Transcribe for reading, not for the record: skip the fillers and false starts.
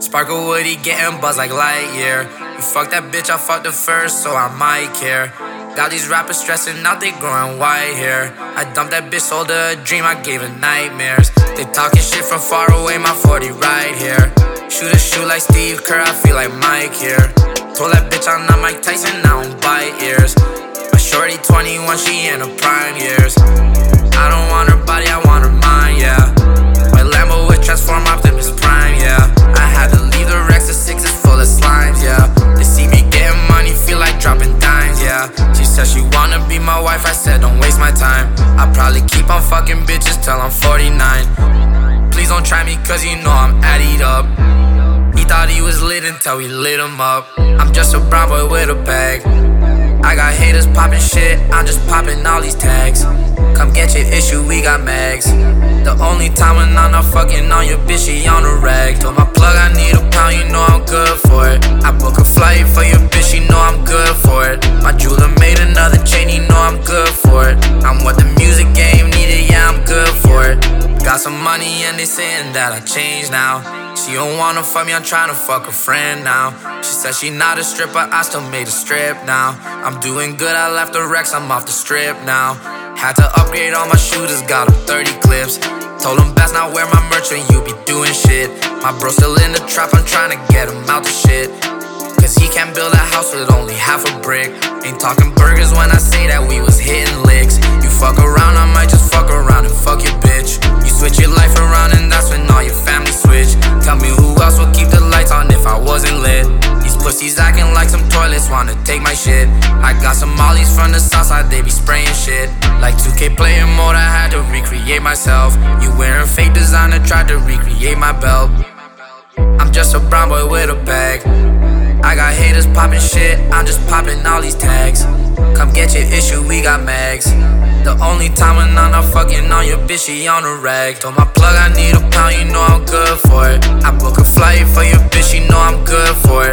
Sparkle Woody getting buzzed like Lightyear. You fuck that bitch, I fucked her first, so I might care. Got these rappers stressing out, they growing white hair. I dumped that bitch, sold her a dream, I gave her nightmares. They talking shit from far away, my 40 right here. Shoot a shoe like Steve Kerr, I feel like Mike here. Told that bitch I'm not Mike Tyson, I don't bite ears. My shorty 21, she in her prime years. I don't want her body, I want her mind, yeah. White Lambo with Transform Optimus Prime, yeah. I had to leave the Rex, the 6 is full of slimes, yeah. They see me getting money, feel like dropping dimes, yeah. She said she wanna be my wife, I said don't waste my time. I'll probably keep on fucking bitches till I'm 49. Please don't try me cause you know I'm added up. He thought he was lit until we lit him up. I'm just a brown boy with a bag. I got haters popping shit, I'm just popping all these tags. Come get your issue, we got mags. The only time when I'm not fucking on your bitch, she on the rag. Told my plug I need a pound, you know I'm good for it. I book a flight for your bitch, you know I'm good for it. My jeweler made another chain, you know I'm good for it. I'm what the music game needed, yeah, I'm good for it. Got some money and they saying that I changed now. She don't wanna fuck me, I'm tryna fuck a friend now. She said she not a stripper, I still made a strip now. I'm doing good, I left the Rex, I'm off the strip now. Had to upgrade all my shooters, got them 30 clips. Told them best not wear my merch when you be doing shit. My bro still in the trap, I'm tryna get him out the shit. Cause he can't build a house with only half a brick. Ain't talking burgers when I say that we was hitting licks. You fuck around, I might just fuck around and fuck your bitch. You switch your life around and that's when all your family switch. Tell me who else would keep the lights on if I wasn't lit. These pussies acting like some toilets, wanna take my shit. I got some mollies from the south side, they be spraying shit. Like 2K player mode, I had to recreate myself. You wearing fake designer, tried to recreate my belt. I'm just a brown boy with a bag. I got haters popping shit, I'm just popping all these tags. Come get your issue, we got mags. The only time when I'm not fucking on your bitch, she on the rag. Told my plug I need a pound, you know I'm good for it. I book a flight for your bitch, you know I'm good for it.